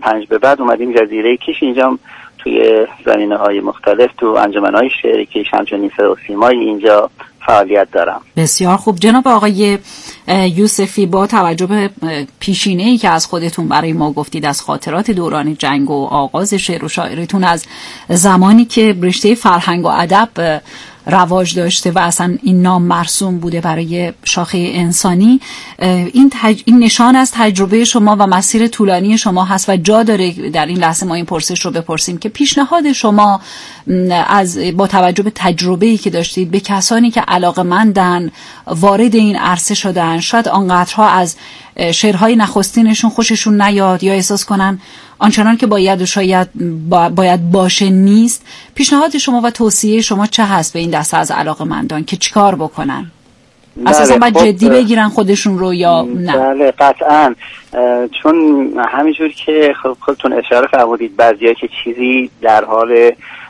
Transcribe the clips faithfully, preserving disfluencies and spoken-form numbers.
پنج به بعد اومدیم جزیره کیش، اینجا توی زمینه‌های مختلف تو انجمن‌های شعری کیش همچنین صدا و سیمای اینجا فعالیت دارم. بسیار خوب. جناب آقای یوسفی، با توجه به پیشینه‌ای که از خودتون برای ما گفتید از خاطرات دوران جنگ و آغاز شعر و شاعریتون از زمانی که رشته فرهنگ و ادب رواج داشته و اصلا این نام مرسوم بوده برای شاخه انسانی، این, تج... این نشان از تجربه شما و مسیر طولانی شما هست و جا داره در این لحظه ما این پرسش رو بپرسیم که پیشنهاد شما از با توجه به تجربه‌ای که داشتید به کسانی که علاقه‌مندن وارد این عرصه شدن، شاید آنقدرها از شعرهای نخستینشون خوششون نیاد یا احساس کنن آنچنان که باید و شاید باید باشه نیست، پیشنهاد شما و توصیه شما چه هست به این دسته از علاقه‌مندان که چیکار بکنن؟ اساسا باید جدی بگیرن خودشون رو یا نه؟ بله قطعا، چون همینجور که خودتون اشاره فرمودید بعضیا که چیزی در حال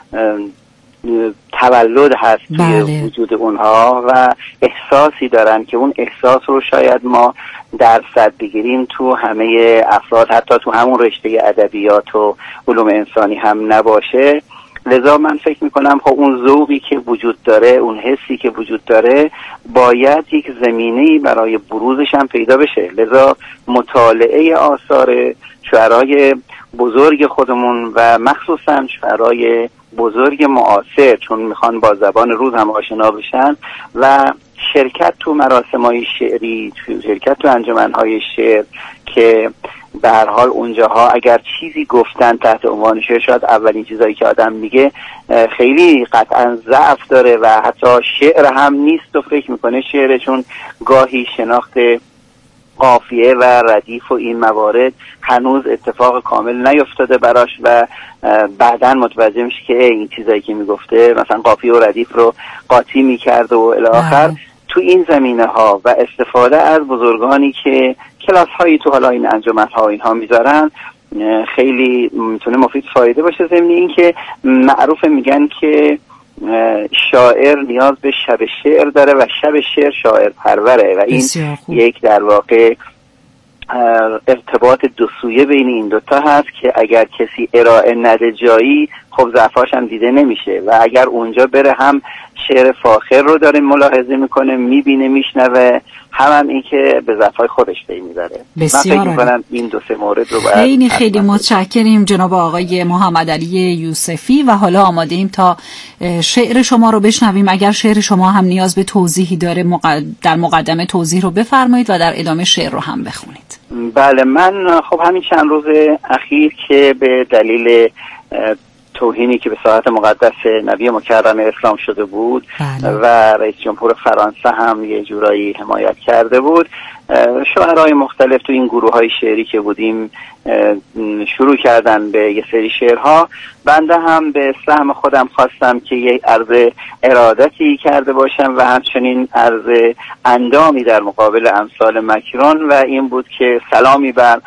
تولد هست توی بله. وجود اونها و احساسی دارن که اون احساس رو شاید ما درصد بگیریم تو همه افراد، حتی تو همون رشته ادبیات و علوم انسانی هم نباشه. لذا من فکر میکنم خب اون ذوقی که وجود داره، اون حسی که وجود داره، باید یک زمینه‌ای برای بروزش هم پیدا بشه. لذا مطالعه آثار شعرهای بزرگ خودمون و مخصوصا شعرهای بزرگ معاصر، چون میخوان با زبان روز هم آشنا بشن، و شرکت تو مراسم‌های شعری، شرکت تو انجمن‌های شعر که به هر حال اونجاها اگر چیزی گفتن تحت عنوان شعر، شاید اولین چیزایی که آدم میگه خیلی قطعا ضعف داره و حتی شعر هم نیست و فکر میکنه شعر، چون گاهی شناخت قافیه و ردیف و این موارد هنوز اتفاق کامل نیفتاده براش و بعداً متوجه میشه که این چیزایی که میگفته مثلا قافیه و ردیف رو قاطی میکرد و الی آخر. تو این زمینه ها و استفاده از بزرگانی که کلاس هایی تو حالا این انجمن ها اینها میذارن خیلی میتونه مفید فایده باشه. ضمن این که معروف میگن که شاعر نیاز به شب شعر داره و شب شعر شاعر پروره و این یک در واقع ارتباط دو سویه بین این دوتا هست که اگر کسی ارائه نده جایی، خب ضعفاش هم دیده نمیشه و اگر اونجا بره هم شعر فاخر رو داره ملاحظه میکنه، میبینه، میشنوه، هم هم این که به ضعفای خودش پی میبره. من فکر میکنم این دو سه مورد رو باید خیلی خیلی متشکریم جناب آقای محمد علی یوسفی و حالا آماده ایم تا شعر شما رو بشنویم. اگر شعر شما هم نیاز به توضیحی داره در مقدمه توضیح رو بفرمایید و در ادامه شعر رو هم بخونید. بله، من خب همین چند روز اخیر که به دلیل توهینی که به ساعت مقدس نبی مکرم اسلام شده بود بله. و رئیس جمهور فرانسه هم یه جورایی حمایت کرده بود، شاعرای مختلف تو این گروه های شعری که بودیم شروع کردن به یه سری شعرها. بنده هم به سهم خودم خواستم که یه عرض ارادتی کرده باشم و همچنین عرض اندامی در مقابل امثال مکران و این بود که سلامی بر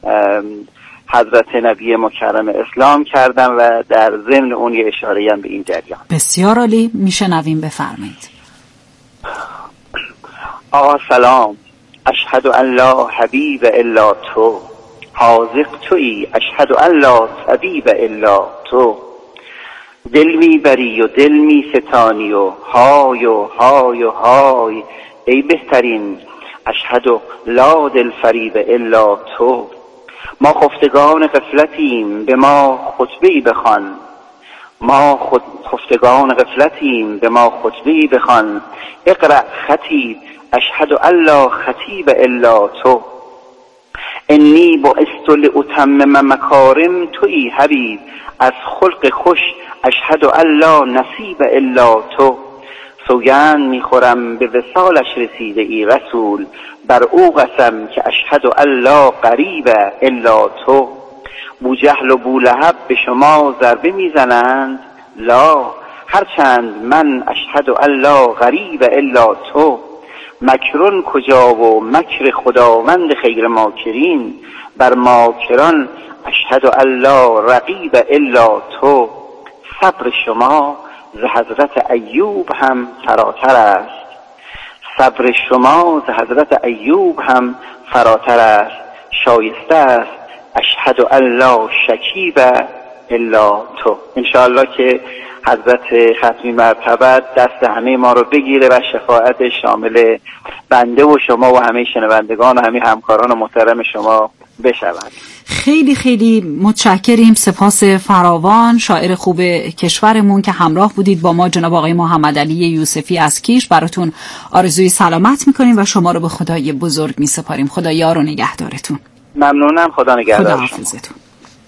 حضرت نبی مکرم اسلام کردم و در ضمن اون یه اشاره هم به این جریان. بسیار عالی، میشنویم، بفرمایید. آقا سلام، اشهد ان لا حبیب الا تو، حاذق تویی اشهد ان لا طبیب الا تو، دل میبری و دل میستانی و های و های و های، ای بهترین اشهد لا دل فریب الا تو. ما خفتگان غفلتیم به ما خطبه‌ای بخوان، ما خود خفتگان غفلتیم به ما خطبه‌ای بخوان، اقرأ خطیب اشهد ان لا خطیب الا تو، انی بعثت لاتمم مکارم تویی حبیب، از خلق خوش اشهد ان لا نصیب الا تو، سوگند میخورم به وصالش رسیده ای رسول، بر او قسم که اشهد ان لا قریب الا تو. بوجهل و بولهب به شما ضربه میزنند، لا، هرچند من اشهد ان لا غریب الا تو. مکرون کجا و مکر خداوند خیر ماکرین، بر ماکران اشهد ان لا رقیب الا تو. صبر شما ز حضرت ایوب هم فراتر است، صبر شما ز حضرت ایوب هم فراتر است، شایسته است اشهد ان لا شکیب الا تو. انشاءالله که حضرت ختمی مرتبت دست همه ما رو بگیره و شفاعت شامل بنده و شما و همه شنوندگان و همه همکاران محترم شما بشود. خیلی خیلی متشکریم. سپاس فراوان. شاعر خوب کشورمون که همراه بودید با ما، جناب آقای محمد علی یوسفی از کیش، براتون آرزوی سلامت میکنیم و شما رو به خدای بزرگ میسپاریم. خدا یار و نگهدارتون. ممنونم. خدا نگهدار. خدا حافظتون.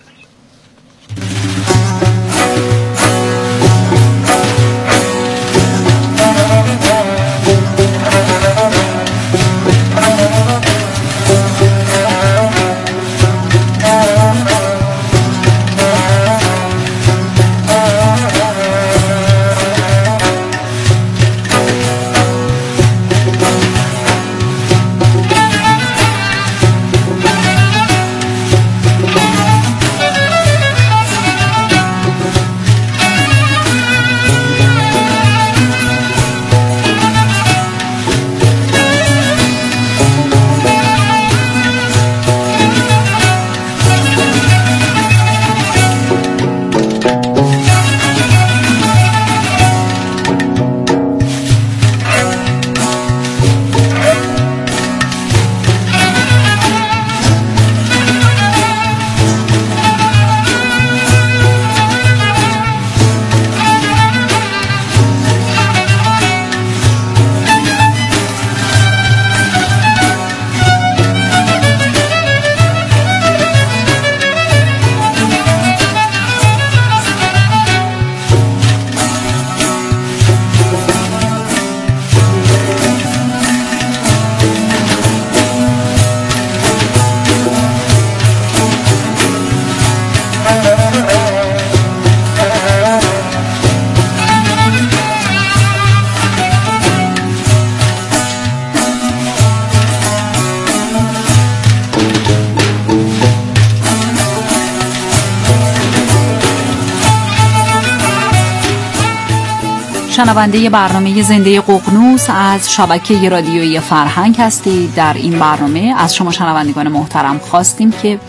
شنونده برنامه زنده ققنوس از شبکه رادیویی فرهنگ هستید. در این برنامه از شما شنوندگان محترم خواستیم که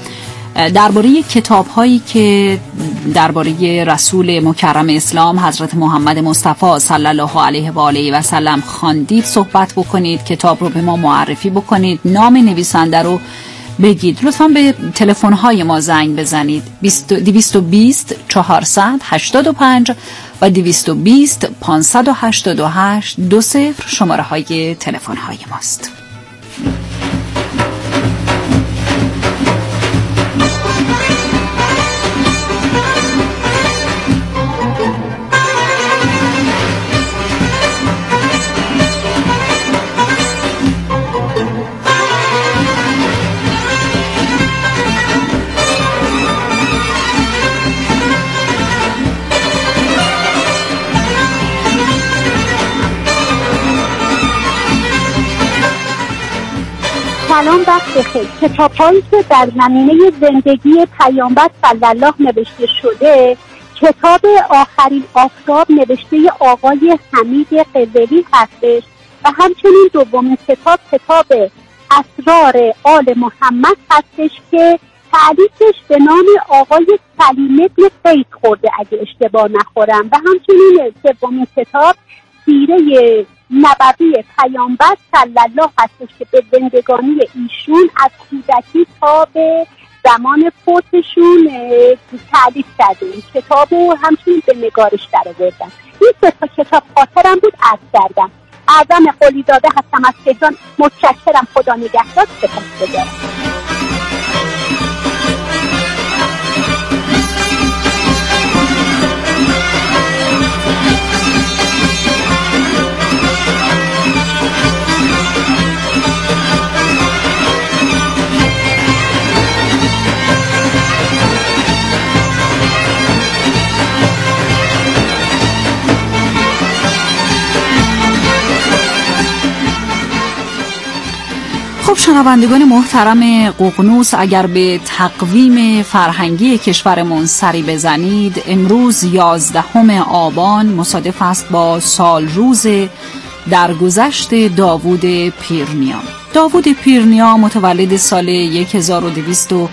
درباره کتاب‌هایی که درباره رسول مکرم اسلام حضرت محمد مصطفی صلی الله علیه و آله و سلم خواندید صحبت بکنید. کتاب رو به ما معرفی بکنید، نام نویسنده رو بگید. لطفاً به تلفن‌های ما زنگ بزنید دویست و بیست چهارصد هشتاد و پنج و دویست و بیست پانصد و هشتاد و هشت دو صفر شماره های تلفن های ماست. سلام، وقت بخیر. کتاب‌هایی که در زمینه زندگی پیامبر صلی الله نوشته شده، کتاب آخرین آفتاب نوشته آقای حمید قزوی هستش و همچنین دومین کتاب کتاب اسرار آل محمد هستش که تألیفش به نام آقای سلیم ابن قیس خورده اگه اشتباه نخورم، و همچنین سومین کتاب سیره نبوی پیامبر صلی الله هستش که به زندگانی ایشون از کودکی تا به زمان فوتشون تألیف کرده. این کتاب رو همچنین به نگارش درآوردن. این سه تا کتاب خاطرم بود عرض کردم. اعظم قلیزاده هستم از تهران. متشکرم. خدا نگهدار. سپاسگزارم. خب شنوندگان محترم ققنوس، اگر به تقویم فرهنگی کشورمون سری بزنید، امروز یازدهم آبان مصادف است با سال روز درگذشت داوود پیرنیا. داوود پیرنیا متولد سال هزار و دویست و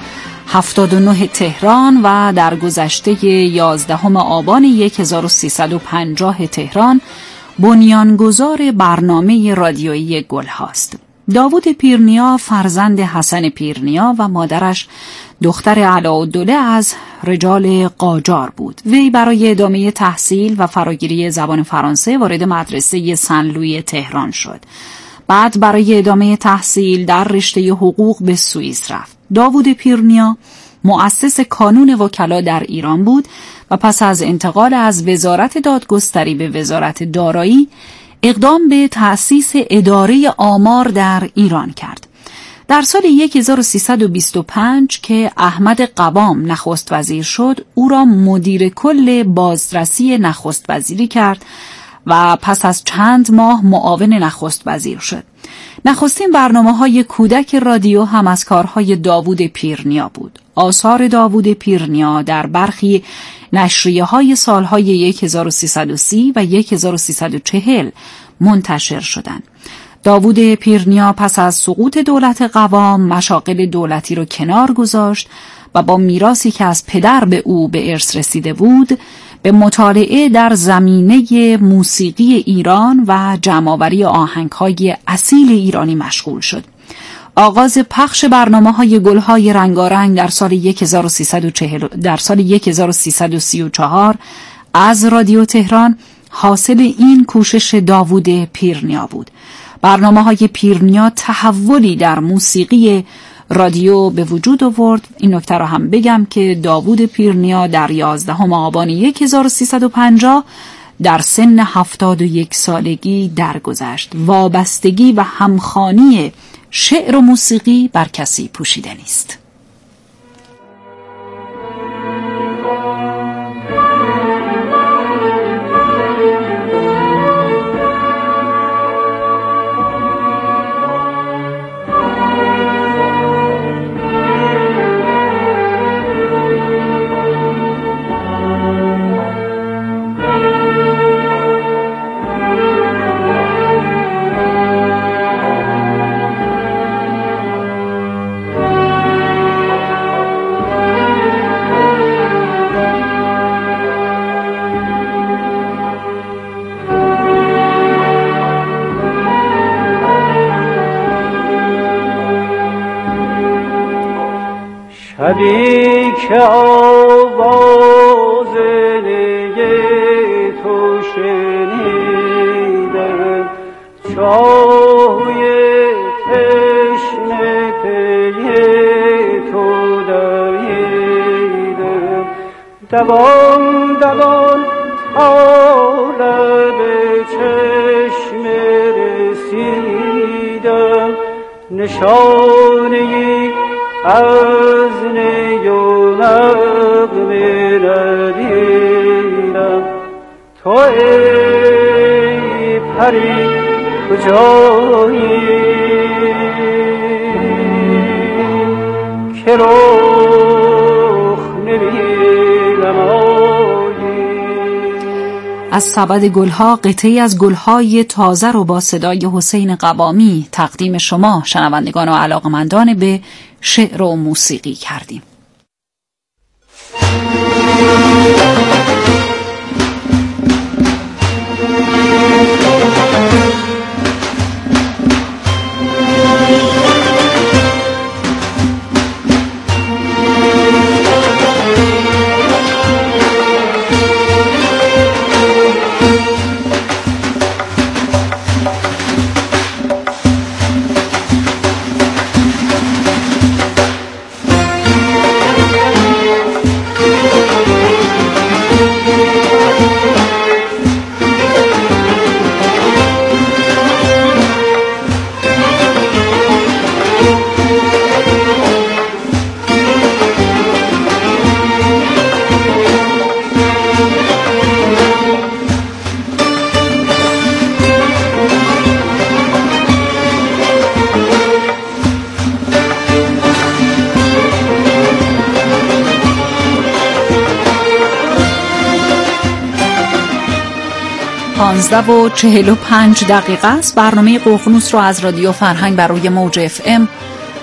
هفتاد و نه تهران و در گذشته یازدهم آبان هزار و سیصد و پنجاه تهران بنیانگذار برنامه رادیویی گلهاست. داوود پیرنیا فرزند حسن پیرنیا و مادرش دختر علاءالدوله از رجال قاجار بود. وی برای ادامه تحصیل و فراگیری زبان فرانسه وارد مدرسه سن لویی تهران شد. بعد برای ادامه تحصیل در رشته حقوق به سوئیس رفت. داوود پیرنیا مؤسس کانون وکلا در ایران بود و پس از انتقال از وزارت دادگستری به وزارت دارایی اقدام به تأسیس اداره آمار در ایران کرد. در سال هزار و سیصد و بیست و پنج که احمد قوام نخست وزیر شد، او را مدیر کل بازرسی نخست وزیری کرد و پس از چند ماه معاون نخست وزیر شد. نخستین برنامه‌های کودک رادیو هم از کارهای داوود پیرنیا بود. آثار داوود پیرنیا در برخی نشریه‌های سالهای هزار و سیصد و سی و هزار و سیصد و چهل منتشر شدند. داوود پیرنیا پس از سقوط دولت قوام مشاغل دولتی را کنار گذاشت و با میراثی که از پدر به او به ارث رسیده بود به مطالعه در زمینه موسیقی ایران و جمع‌آوری آهنگ‌های اصیل ایرانی مشغول شد. آغاز پخش برنامه‌های گل‌های رنگارنگ در سال هزار و سیصد و چهل در سال هزار و سیصد و سی و چهار از رادیو تهران حاصل این کوشش داوود پیرنیا بود. برنامه‌های پیرنیا تحولی در موسیقی رادیو به وجود آورد. این نکته را هم بگم که داوود پیرنیا در یازدهم آبان هزار و سیصد و پنجاه در سن هفتاد و یک سالگی درگذشت. وابستگی و همخوانی شعر و موسیقی بر کسی پوشیده نیست. شبی که آواز نی تو شنیدم، چاهوی تشنه پی تو دویدم، دوان دوان تا لب چشم رسیدم، نشانه از نی و نغمه ندیدم. تو ای پری کجایی که رخ نمی‌نمایی؟ از سبد گلها قطعی از گلهای تازه رو با صدای حسین قوامی تقدیم شما شنوندگان و علاقمندان به شعر و موسیقی کردیم. پانزده و چهل و پنج دقیقه است. برنامه ققنوس رو از رادیو فرهنگ بر روی موج اف ام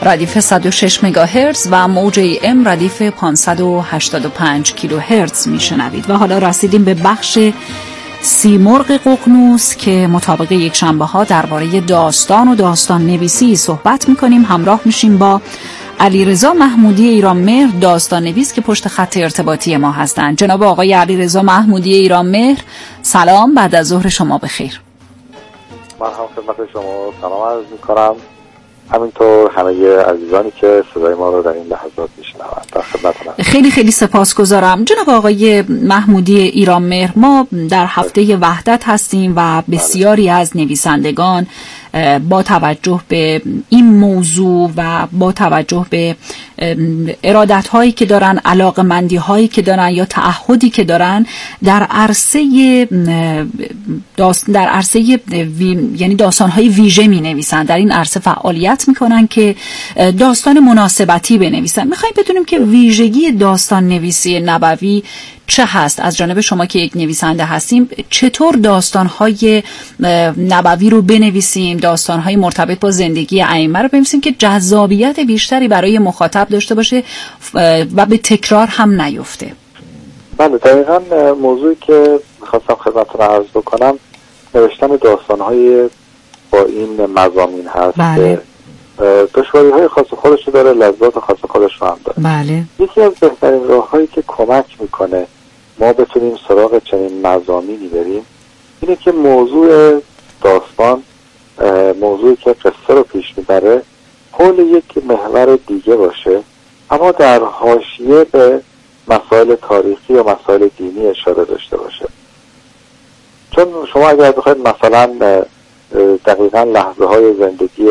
ردیف صد و شش مگاهرتز و موج ای ام ردیف پانصد و هشتاد و پنج کیلوهرتز میشنوید. و حالا رسیدیم به بخش سیمرغ ققنوس که مطابق یک شنبه ها درباره داستان و داستان نویسی صحبت میکنیم. همراه میشیم با علیرضا محمودی ایرانمهر، داستان نویس که پشت خط ارتباطی ما هستند. جناب آقای علیرضا محمودی ایرانمهر، سلام، بعد از ظهر شما بخیر. من هم خدمت شما سلام عرض میکنم، همینطور همه عزیزانی که صدای ما رو در این لحظات میشنوند در خدمتتونم. خیلی خیلی سپاسگزارم. جناب آقای محمودی ایرانمهر، ما در هفته وحدت هستیم و بسیاری از نویسندگان با توجه به این موضوع و با توجه به ارادت هایی که دارن، علاقمندی هایی که دارن یا تعهدی که دارن در عرصه داستان در عرصه وی... یعنی داستان های ویژه می نویسن، در این عرصه فعالیت میکنن که داستان مناسبتی بنویسن. میخوایم بدونیم که ویژگی داستان نویسی نبوی چه هست؟ از جانب شما که یک نویسنده هستیم، چطور داستان‌های نبوی رو بنویسیم، داستان‌های مرتبط با زندگی ائمه رو بنویسیم که جذابیت بیشتری برای مخاطب داشته باشه و به تکرار هم نیفته؟ بله، دقیقاً موضوعی که می‌خواستم خدمتتون عرض بکنم نوشتن داستان‌های با این مضامین هست. بله. دشواری‌های خاص خودش رو داره، لذات خاص خودش رو هم داره. بله. یکی از بهترین راه‌هایی که کمک میکنه ما بتونیم سراغ چنین مضامینی بریم اینه که موضوع داستان، موضوعی که قصه رو پیش میبره، حول یک محور دیگه باشه اما در حاشیه به مسائل تاریخی و مسائل دینی اشاره داشته باشه. چون شما اگر بخواید مثلا دقیقاً لحظه های زندگی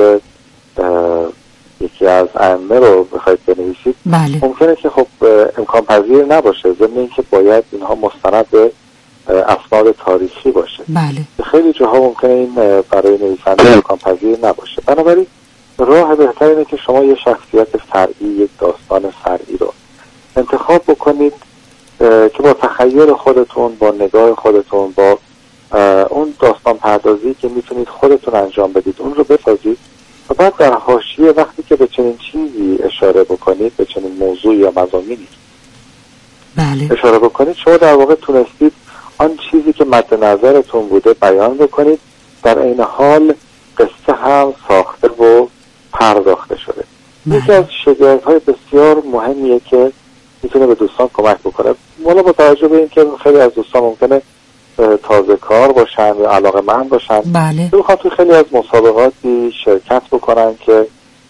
یکی از ائمه رو بخواید بنویسید، بله. ممکنه که خب امکان پذیر نباشه، ضمن اینکه باید اینها مستند به اسناد تاریخی باشه. بله. خیلی جاها ممکنه این برای نویسنده امکان پذیر نباشه. بنابراین راه بهتر اینه که شما یه شخصیت فرعی، یک داستان فرعی رو انتخاب بکنید که با تخیل خودتون، با نگاه خودتون، با اون داستان پردازی که میتونید خودتون انجام بدید اون رو بسازید و بعد در حاشیه وقتی که به چنین چیزی اشاره بکنید، به چنین موضوعی یا مضامینی بله. اشاره بکنید، شما در واقع تونستید آن چیزی که مد نظرتون بوده بیان بکنید، در این حال قصه هم ساخته و پرداخته شده. یکی از شگفت‌های بسیار مهمیه که میتونه به دوستان کمک بکنه. مولا با توجه به این که خیلی از دوستان ممکنه تازه کار باشن و علاقه‌مند باشن، بله. میخوان توی خیلی از مسابقاتی شرکت بکنن که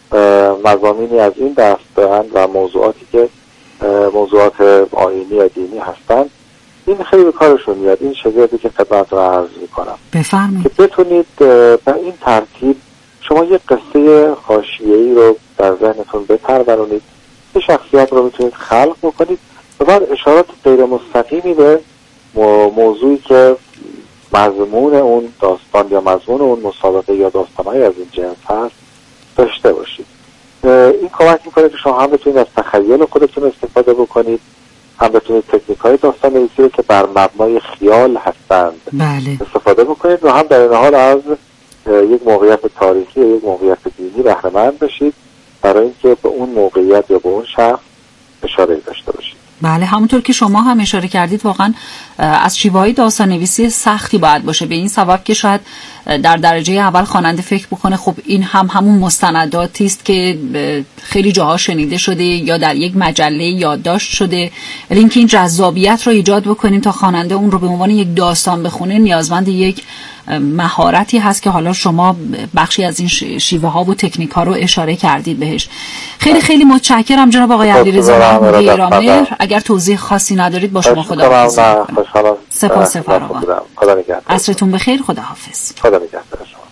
مضامینی از این دست دارن و موضوعاتی که موضوعات آیینی یا دینی هستن، این خیلی به کارشون میاد. این شگفتی که خدمتتون عرض میکنم بفرمایید که بتونید به این ترتیب شما یک قصه حاشیه‌ای رو در ذهنتون بپرورونید، یه شخصیت رو میتونید خلق بکنید و بعد اشارات غیر مستقیمی به موضوعی که مضمون اون داستان یا مضمون اون مسابقه یا داستان‌های از این جنس هست داشته باشید. این کمک میکنه که شما هم بتونید از تخیل خودتون استفاده بکنید، هم بتونید تکنیک‌های داستان نویسی رو که بر مبنای خیال هستند بله. استفاده بکنید و هم در این حال از یک موقعیت تاریخی یا یک موقعیت دینی بهره مند بشید برای اینکه به اون موقعیت یا به اون شخص اشاره داشته باشید. بله، همونطور که شما هم اشاره کردید واقعا از شیوه‌های داستان نویسی سختی باید باشه، به این سبب که شاید در درجه اول خواننده فکر بکنه خب این هم همون مستنداتی است که خیلی جاها شنیده شده یا در یک مجله یادداشت شده، ولی اینکه این جذابیت رو ایجاد بکنیم تا خواننده اون رو به عنوان یک داستان بخونه نیازمند یک مهارتی هست که حالا شما بخشی از این شیوه ها و تکنیک ها رو اشاره کردید بهش. خیلی خیلی متشکرم جناب آقای علیرضا محمودی ایرانمهر. اگر توضیح خاصی ندارید با شما خداحافظی می‌کنم. سپاس فراوان. خدا نگهدار. عصرتون بخیر. خداحافظ. خدا نگهدار شما.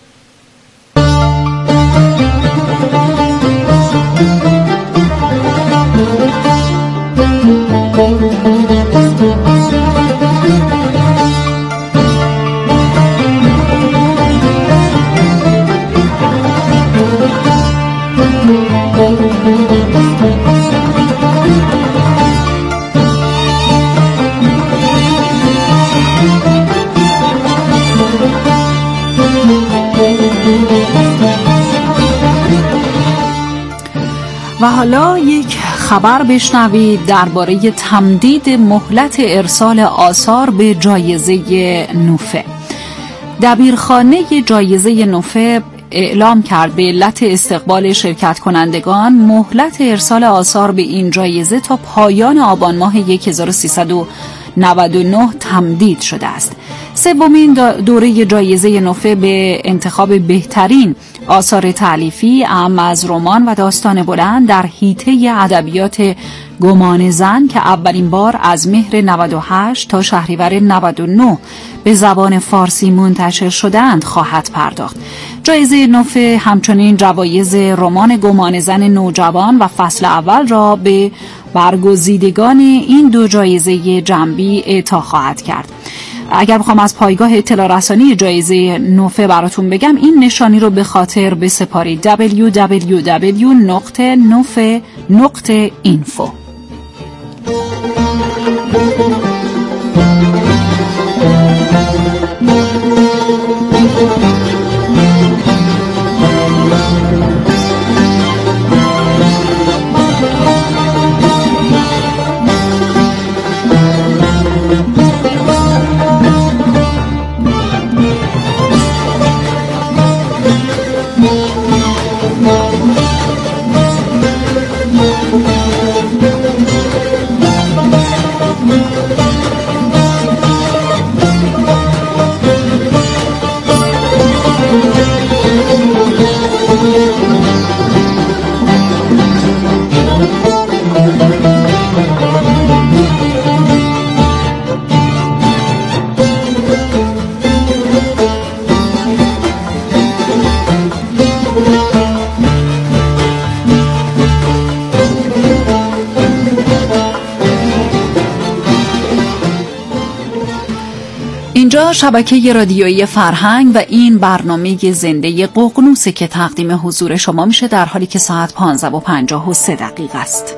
و حالا یک خبر بشنوید درباره تمدید مهلت ارسال آثار به جایزه نوفه. دبیرخانه جایزه نوفه اعلام کرد به علت استقبال شرکت کنندگان مهلت ارسال آثار به این جایزه تا پایان آبان ماه هزار و سیصد و نود و نه تمدید شده است. سومین دوره جایزه نوفه به انتخاب بهترین آثار تألیفی اعم از رمان و داستان بلند در حیطه ادبیات گمان زن که اولین بار از مهر نود و هشت تا شهریور نود و نه به زبان فارسی منتشر شدند خواهد پرداخت. جایزه نوفه همچنین جوایز رمان گمان زن نوجوان و فصل اول را به برگزیدگان این دو جایزه جنبی اعطا خواهد کرد. اگر بخوام از پایگاه اطلاع رسانی جایزه نوفه براتون بگم، این نشانی رو به خاطر بسپارید: دبلیو دبلیو دبلیو نقطه نوفه نقطه اینفو. اینجا شبکه رادیویی فرهنگ و این برنامه زنده ققنوسه که تقدیم حضور شما میشه در حالی که ساعت پانزده و پنجاه و سه دقیقه است.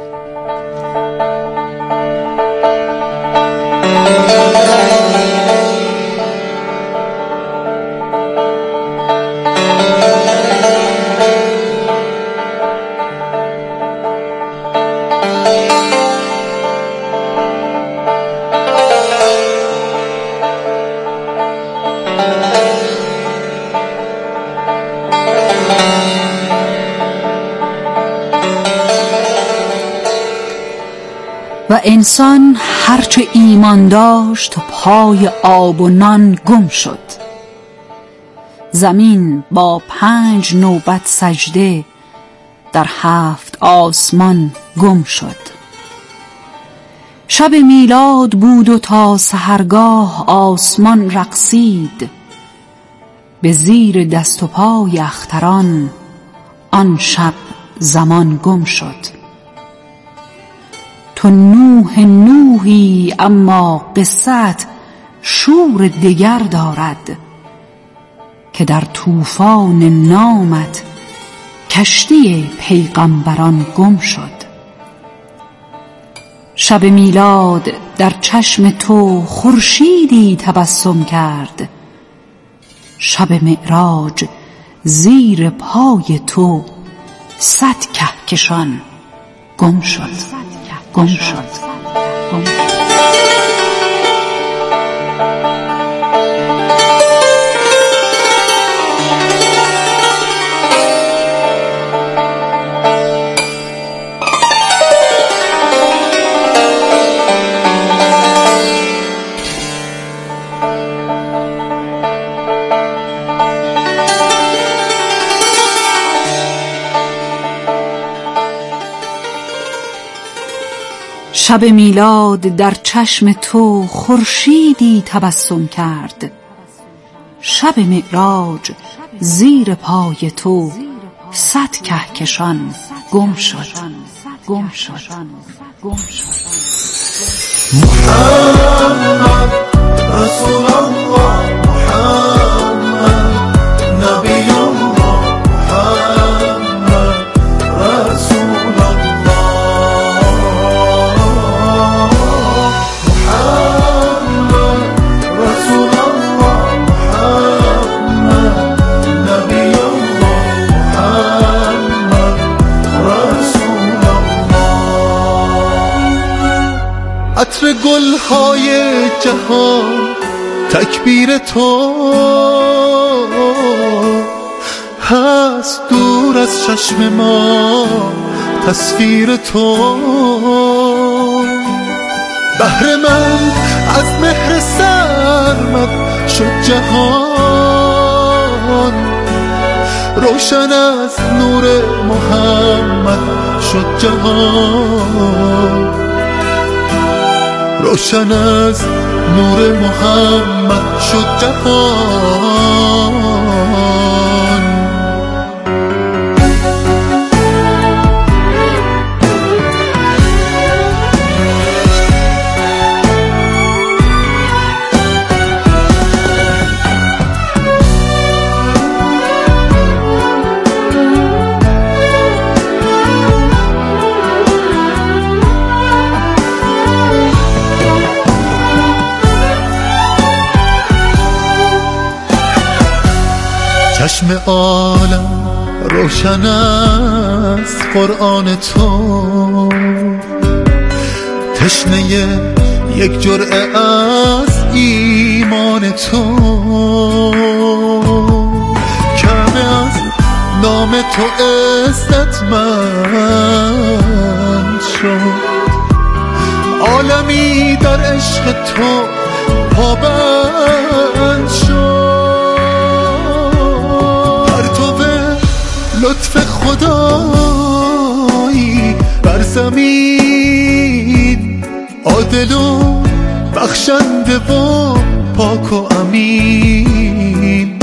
و انسان هرچه ایمان داشت پای آب و نان گم شد. زمین با پنج نوبت سجده در هفت آسمان گم شد. شب میلاد بود و تا سحرگاه آسمان رقصید. به زیر دست و پای اختران آن شب زمان گم شد. تو نوح نوحی اما قصت شور دگر دارد که در طوفان نامت کشتی پیغمبران گم شد. شب میلاد در چشم تو خورشیدی تبسم کرد. شب معراج زیر پای تو صد کهکشان گم شد. گم شد. گم شد. شب میلاد در چشم تو خورشیدی تبسم کرد. شب معراج زیر پای تو صد کهکشان گم شد. گم شد. گم شد. محمد رسول الله، محمد نبی الله، محمد رسول گلهای جهان تکبیر تو هست، دور از چشم ما تصویر تو. بهره من از مهر سرمت شد جهان، روشن از نور محمد شد جهان، روشن از نور محمد شد جهان. چشم عالم روشن است قرآن تو، تشنه یک جرعه از ایمان تو. کعبه از نام تو عزتمند شد، عالمی در عشق تو پابند شد. لطف خدایی بر زمین، عادل و بخشنده و پاک و امین.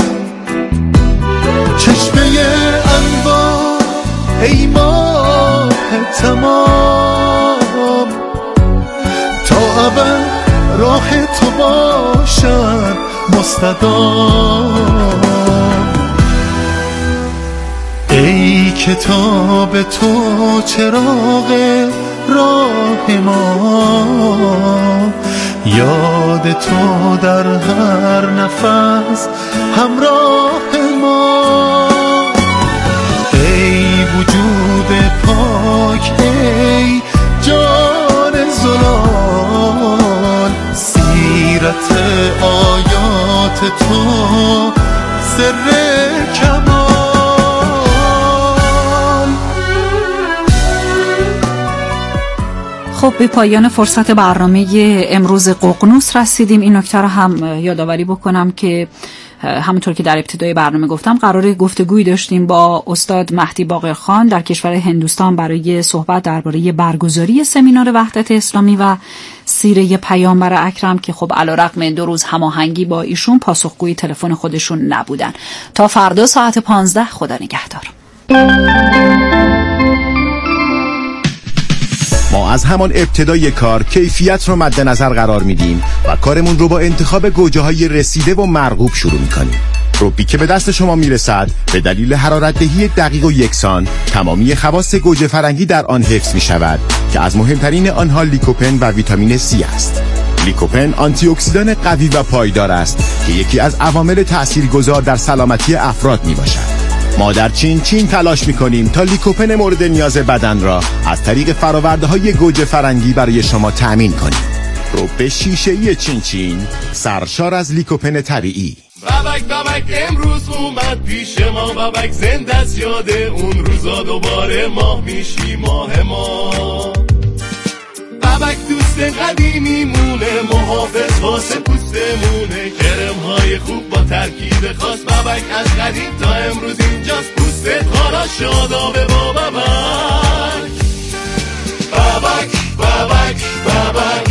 چشمه انوار ای ماه تمام، تا ابد راه تو باشد مستدام. ای کتاب تو چراغ راه ما، یاد تو در هر نفس همراه ما. ای وجود پاک، ای جان زلال، سیرت آیات تو سر کمال. خب به پایان فرصت برنامه امروز ققنوس رسیدیم. این نکته رو هم یادآوری بکنم که همونطور که در ابتدای برنامه گفتم قرار گفتگویی داشتیم با استاد مهدی باقرخان در کشور هندوستان برای صحبت درباره برگزاری سمینار وحدت اسلامی و سیره پیامبر اکرم که خب علیرغم دو روز هماهنگی با ایشون پاسخگوی تلفن خودشون نبودن. تا فردا ساعت پانزده، خدا نگهدار. ما از همان ابتدای کار کیفیت رو مد نظر قرار میدیم و کارمون رو با انتخاب گوجه‌های رسیده و مرغوب شروع میکنیم. روبی که به دست شما میرسد به دلیل حرارت‌دهی دقیق و یکسان تمامی خواص گوجه فرنگی در آن حفظ میشود که از مهمترین آنها لیکوپن و ویتامین سی است. لیکوپن آنتی اکسیدان قوی و پایدار است که یکی از عوامل تاثیرگذار در سلامتی افراد میباشد. ما در چین چین تلاش میکنیم تا لیکوپن مورد نیاز بدن را از طریق فرآورده‌های گوجه فرنگی برای شما تأمین کنیم. روب شیشه‌ای چین چین سرشار از لیکوپن طبیعی. بابک بابک امروز اومد پیش ما، بابک زنده است یاد اون روزا، دوباره ماه میشی ماه ما. بابک دوست قدیمی مونه، محافظ واسه پوستمونه، کرم‌های خوب با ترکیب خاص. بابک از قدیم تا امروز اینجاست، پوستت خارا شادابه با بابک. بابک بابک بابک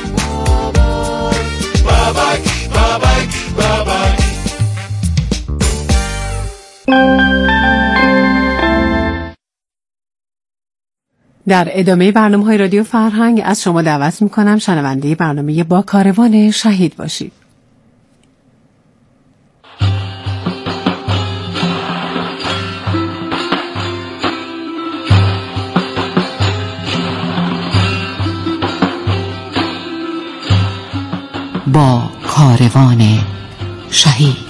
بابک بابک بابک. در ادامه برنامه‌های رادیو فرهنگ از شما دعوت می‌کنم شنونده برنامه با کاروان شهید باشید. با کاروان شهید.